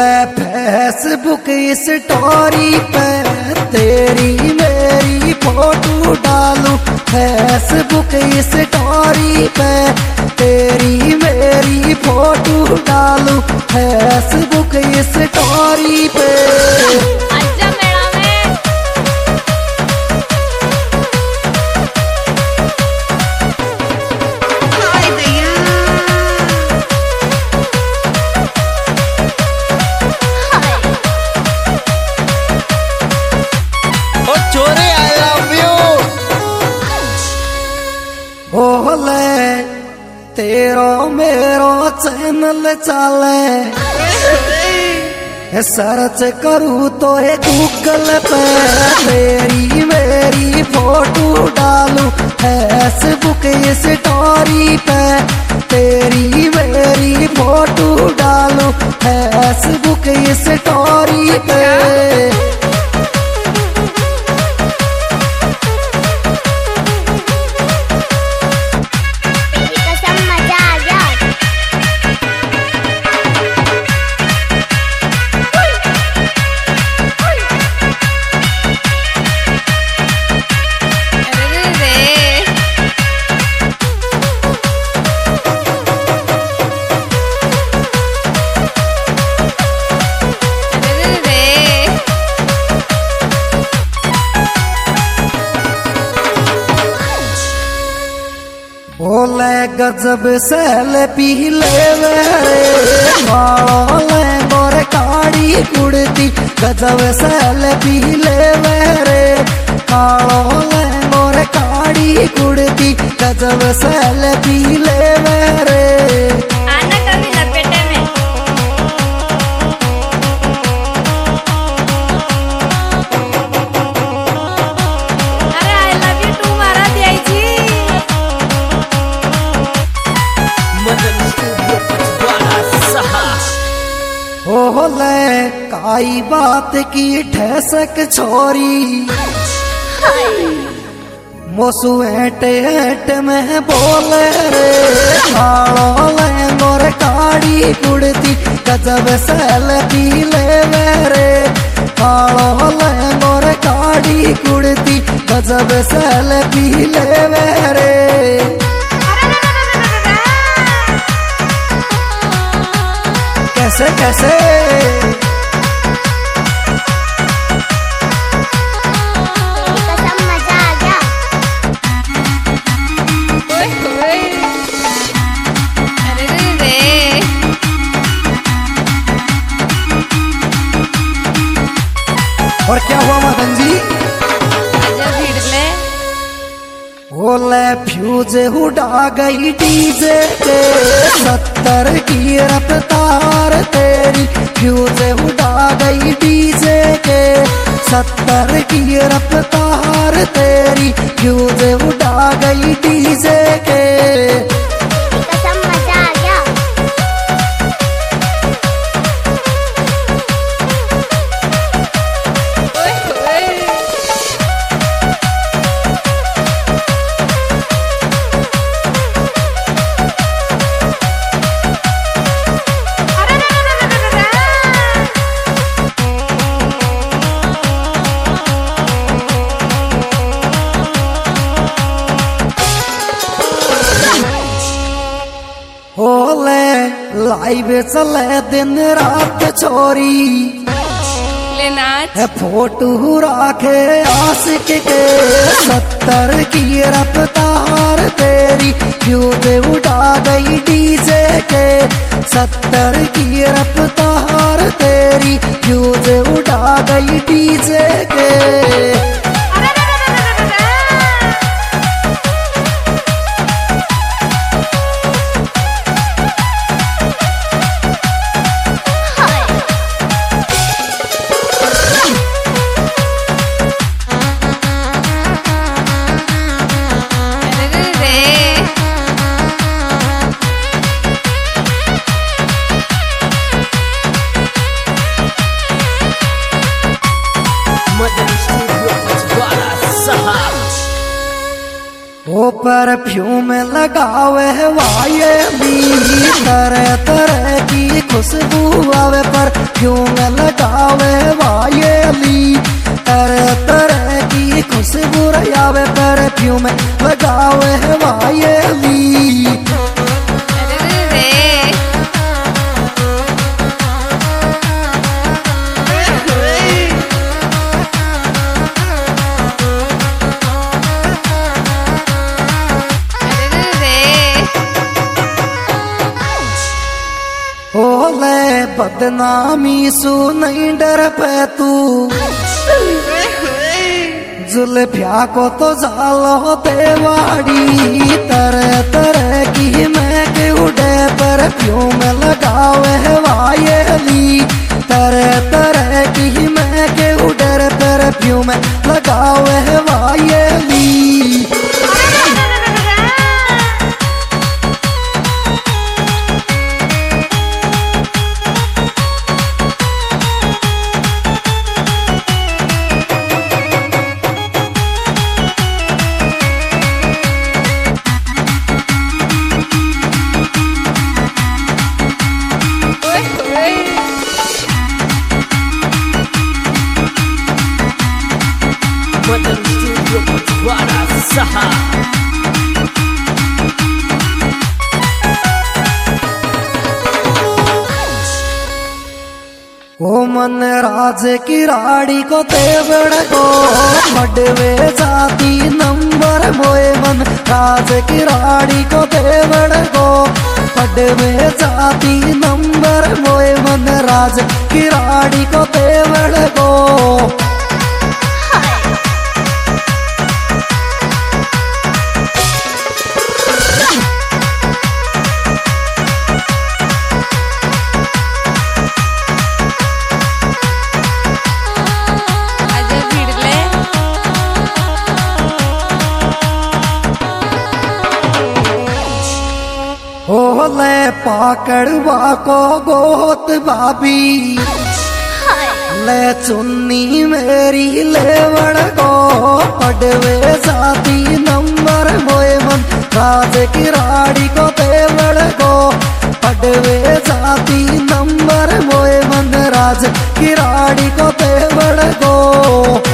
बोले Facebook story पे तेरी मेरी फोटो डालूं, फेसबुक स्टोरी पे तेरी मेरी फोटो डालूं, फेसबुक स्टोरी पे। बोले तेरो मेरो चैनल चले, सर्च करूँ तो है गूगल पे तेरी मेरी फोटो डालूं, फेसबुक स्टोरी पे तेरी मेरी फोटो डालूं, फेसबुक स्टोरी पे। बोले गजब सेल्फी लेवे रे, काले मोर काड़ी कुड़ती, गजब सेल्फी लेवे रे, काले मोर काड़ी कुड़ती, गजब सेल्फी लेवे रे। आना कभी लपेटे में। अरे आई लव यू टू मारा दिया जी। बोले काई बात की ठहसक छोरी, मोसू एट एट में बोले रे, काले मोर काड़ी कुड़ती, गजब सेल्फी लेवे रे, काले मोर काड़ी कुड़ती, गजब सेल्फी लेवे रे। कैसे कैसे मजा आ गया। अरे रे और क्या हुआ मदन जी? बोले फ्यूज उड़ा गई डीजे के, 70 की रफ्तार तेरी, फ्यूज उड़ा गई डीजे के, 70 की रफ्तार तेरी, फ्यूज उड़ा गई डीजे के। मजा आ गया। बोले लाइव चले दिन रात छोरी, फोटो राखे आशिक के, 70 की रफ्तार तेरी, फ्यूज उड़ा गई डीजे के, 70 की रफ्तार तेरी, फ्यूज उड़ा गई डीजे के। परफ्यूम लगावे वाये ली तरह तरह की खुशबू आवे परफ्यूम लगावे वाये ली तरह तरह की खुशबू आवे परफ्यूम लगावे वाये ली। ओले बदनामी सु नहीं डर पे तू जुल्फिया को तो जालो देवाड़ी तरह तरह की मैं के उड़े परफ्यूम लगावे वायली तरह तरह की मैं के उड़े परफ्यूम लगावे वायली। ओ मन राज की राड़ी को तेवड़ को मडवे जाती नंबर मोए मन राज की राड़ी को तेवड़ को मडवे जाती नंबर मोए मन राज की राड़ी को तेवड़ को। ओले पाकड़वा को गोत बाबी ले चुन्नी मेरी लेवड़ को पड़वे जाती नंबर मोए मन राज की राड़ी को तेवड़ को पड़वे जाती नंबर मोए मन राज की राड़ी को तेवड़ को।